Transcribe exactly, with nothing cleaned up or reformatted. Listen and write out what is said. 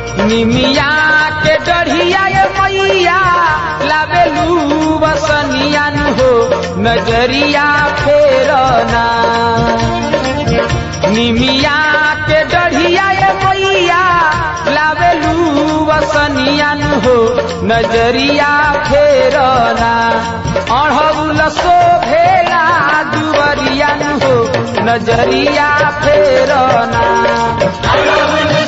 निमिया के डढ़िया ये मैया लावेलू बसनियान हो नजरिया फेरना। निमिया के डढ़िया ये मैया लावेलू बसनियान हो नजरिया फेरना। अढ़ौल शोभेला दुवरियान हो नजरिया फेरना।